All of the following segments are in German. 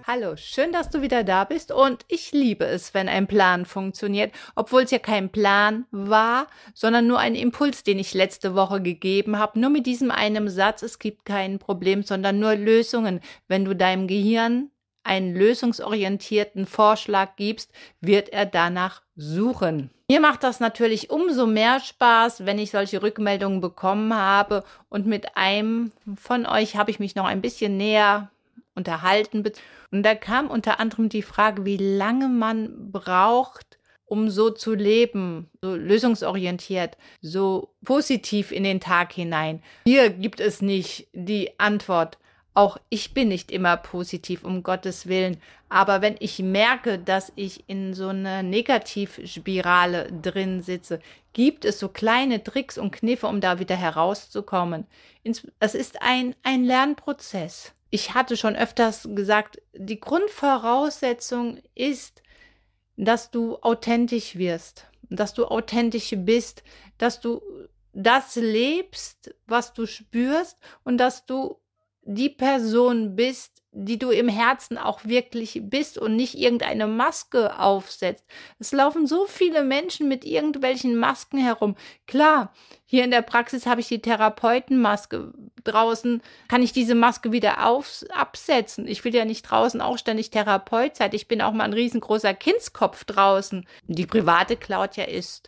Hallo, schön, dass du wieder da bist und ich liebe es, wenn ein Plan funktioniert, obwohl es ja kein Plan war, sondern nur ein Impuls, den ich letzte Woche gegeben habe. Nur mit diesem einen Satz, es gibt kein Problem, sondern nur Lösungen. Wenn du deinem Gehirn einen lösungsorientierten Vorschlag gibst, wird er danach suchen. Mir macht das natürlich umso mehr Spaß, wenn ich solche Rückmeldungen bekommen habe und mit einem von euch habe ich mich noch ein bisschen näher unterhalten. Und da kam unter anderem die Frage, wie lange man braucht, um so zu leben, so lösungsorientiert, so positiv in den Tag hinein. Hier gibt es nicht die Antwort. Auch ich bin nicht immer positiv, um Gottes Willen. Aber wenn ich merke, dass ich in so einer Negativspirale drin sitze, gibt es so kleine Tricks und Kniffe, um da wieder herauszukommen. Es ist ein Lernprozess. Ich hatte schon öfters gesagt, die Grundvoraussetzung ist, dass du authentisch wirst, dass du authentisch bist, dass du das lebst, was du spürst und dass du die Person bist, die du im Herzen auch wirklich bist und nicht irgendeine Maske aufsetzt. Es laufen so viele Menschen mit irgendwelchen Masken herum. Klar, hier in der Praxis habe ich die Therapeutenmaske. Draußen kann ich diese Maske wieder absetzen. Ich will ja nicht draußen auch ständig Therapeut sein. Ich bin auch mal ein riesengroßer Kindskopf draußen. Die private Claudia ist,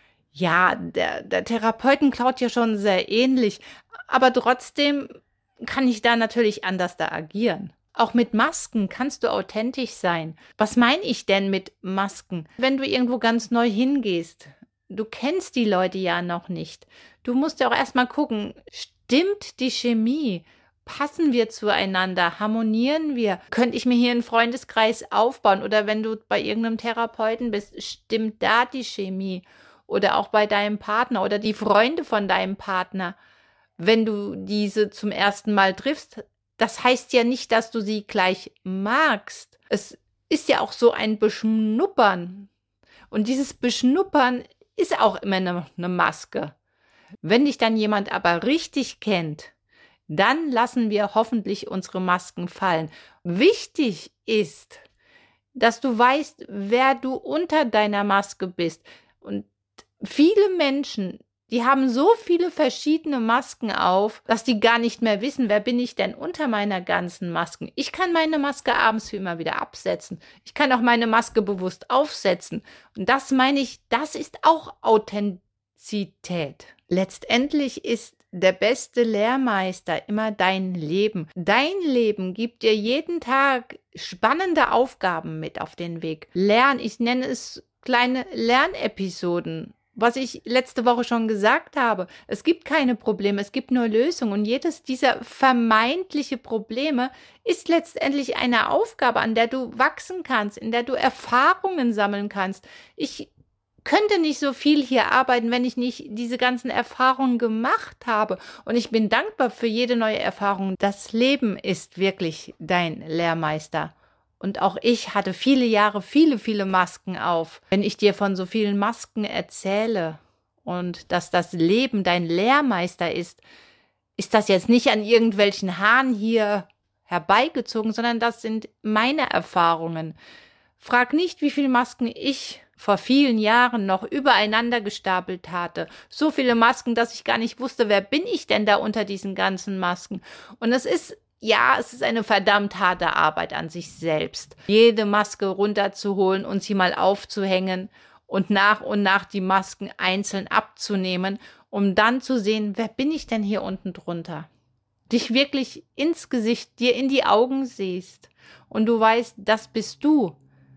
ja, der Therapeuten Claudia schon sehr ähnlich. Aber trotzdem kann ich da natürlich anders da agieren. Auch mit Masken kannst du authentisch sein. Was meine ich denn mit Masken? Wenn du irgendwo ganz neu hingehst, du kennst die Leute ja noch nicht. Du musst ja auch erstmal gucken, stimmt die Chemie? Passen wir zueinander? Harmonieren wir? Könnte ich mir hier einen Freundeskreis aufbauen? Oder wenn du bei irgendeinem Therapeuten bist, stimmt da die Chemie? Oder auch bei deinem Partner oder die Freunde von deinem Partner? Wenn du diese zum ersten Mal triffst, das heißt ja nicht, dass du sie gleich magst. Es ist ja auch so ein Beschnuppern. Und dieses Beschnuppern ist auch immer eine Maske. Wenn dich dann jemand aber richtig kennt, dann lassen wir hoffentlich unsere Masken fallen. Wichtig ist, dass du weißt, wer du unter deiner Maske bist. Und viele Menschen, die haben so viele verschiedene Masken auf, dass die gar nicht mehr wissen, wer bin ich denn unter meiner ganzen Masken. Ich kann meine Maske abends für immer wieder absetzen. Ich kann auch meine Maske bewusst aufsetzen. Und das meine ich, das ist auch Authentizität. Letztendlich ist der beste Lehrmeister immer dein Leben. Dein Leben gibt dir jeden Tag spannende Aufgaben mit auf den Weg. Ich nenne es kleine Lernepisoden. Was ich letzte Woche schon gesagt habe, es gibt keine Probleme, es gibt nur Lösungen und jedes dieser vermeintliche Probleme ist letztendlich eine Aufgabe, an der du wachsen kannst, in der du Erfahrungen sammeln kannst. Ich könnte nicht so viel hier arbeiten, wenn ich nicht diese ganzen Erfahrungen gemacht habe und ich bin dankbar für jede neue Erfahrung. Das Leben ist wirklich dein Lehrmeister. Und auch ich hatte viele Jahre viele Masken auf. Wenn ich dir von so vielen Masken erzähle und dass das Leben dein Lehrmeister ist, ist das jetzt nicht an irgendwelchen Haaren hier herbeigezogen, sondern das sind meine Erfahrungen. Frag nicht, wie viele Masken ich vor vielen Jahren noch übereinander gestapelt hatte. So viele Masken, dass ich gar nicht wusste, wer bin ich denn da unter diesen ganzen Masken. Und es ist eine verdammt harte Arbeit an sich selbst. Jede Maske runterzuholen und sie mal aufzuhängen und nach die Masken einzeln abzunehmen, um dann zu sehen, wer bin ich denn hier unten drunter? Dich wirklich ins Gesicht, dir in die Augen siehst und du weißt, das bist du.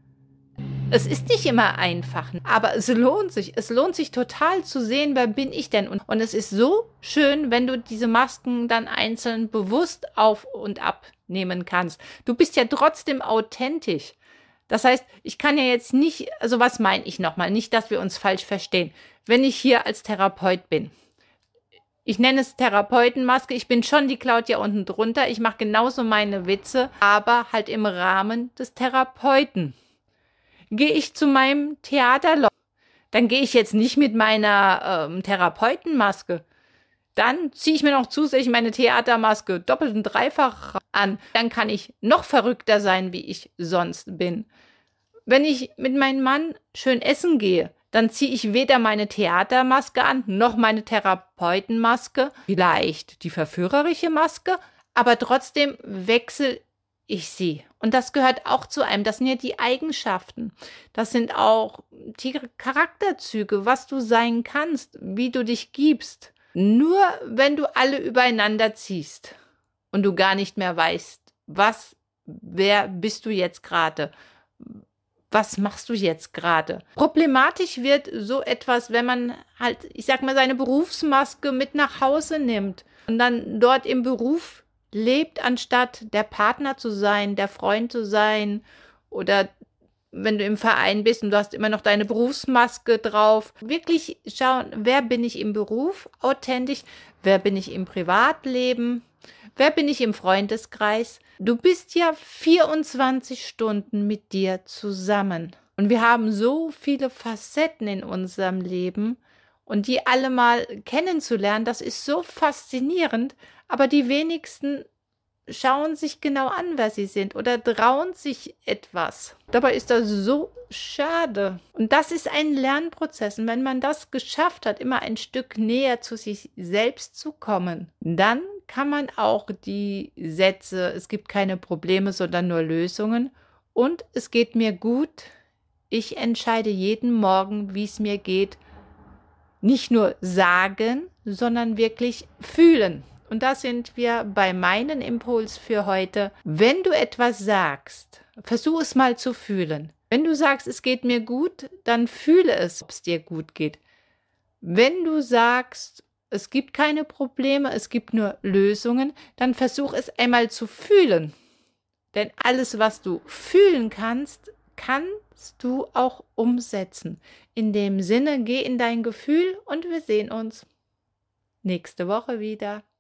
Es ist nicht immer einfach, aber es lohnt sich. Es lohnt sich total zu sehen, wer bin ich denn? Und es ist so schön, wenn du diese Masken dann einzeln bewusst auf und abnehmen kannst. Du bist ja trotzdem authentisch. Das heißt, ich kann ja jetzt nicht, also was meine ich nochmal? Nicht, dass wir uns falsch verstehen. Wenn ich hier als Therapeut bin, ich nenne es Therapeutenmaske, ich bin schon die Claudia unten drunter, ich mache genauso meine Witze, aber halt im Rahmen des Therapeuten. Gehe ich zu meinem Theaterloch, dann gehe ich jetzt nicht mit meiner Therapeutenmaske. Dann ziehe ich mir noch zusätzlich meine Theatermaske doppelt und dreifach an. Dann kann ich noch verrückter sein, wie ich sonst bin. Wenn ich mit meinem Mann schön essen gehe, dann ziehe ich weder meine Theatermaske an, noch meine Therapeutenmaske, vielleicht die verführerische Maske, aber trotzdem wechsle ich sie. Und das gehört auch zu einem. Das sind ja die Eigenschaften. Das sind auch die Charakterzüge, was du sein kannst, wie du dich gibst. Nur wenn du alle übereinander ziehst und du gar nicht mehr weißt, wer bist du jetzt gerade? Was machst du jetzt gerade? Problematisch wird so etwas, wenn man halt, ich sag mal, seine Berufsmaske mit nach Hause nimmt und dann dort im Beruf lebt, anstatt der Partner zu sein, der Freund zu sein, oder wenn du im Verein bist und du hast immer noch deine Berufsmaske drauf. Wirklich schauen, wer bin ich im Beruf, authentisch, wer bin ich im Privatleben, wer bin ich im Freundeskreis. Du bist ja 24 Stunden mit dir zusammen. Und wir haben so viele Facetten in unserem Leben. Und die alle mal kennenzulernen, das ist so faszinierend. Aber die wenigsten schauen sich genau an, wer sie sind, oder trauen sich etwas. Dabei ist das so schade. Und das ist ein Lernprozess. Und wenn man das geschafft hat, immer ein Stück näher zu sich selbst zu kommen, dann kann man auch die Sätze, es gibt keine Probleme, sondern nur Lösungen, und es geht mir gut, ich entscheide jeden Morgen, wie es mir geht, nicht nur sagen, sondern wirklich fühlen. Und da sind wir bei meinem Impuls für heute. Wenn du etwas sagst, versuch es mal zu fühlen. Wenn du sagst, es geht mir gut, dann fühle es, ob es dir gut geht. Wenn du sagst, es gibt keine Probleme, es gibt nur Lösungen, dann versuch es einmal zu fühlen. Denn alles, was du fühlen kannst, kannst du auch umsetzen. In dem Sinne, geh in dein Gefühl und wir sehen uns nächste Woche wieder.